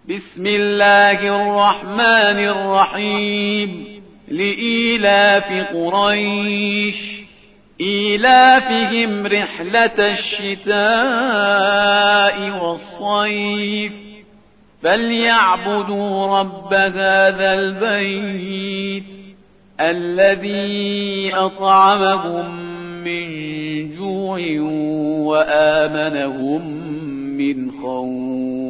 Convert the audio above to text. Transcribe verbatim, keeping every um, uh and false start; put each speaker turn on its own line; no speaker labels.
بسم الله الرحمن الرحيم لإيلاف قريش إيلافهم رحلة الشتاء والصيف فليعبدوا رب هذا البيت الذي أطعمهم من جوع وآمنهم من خوف.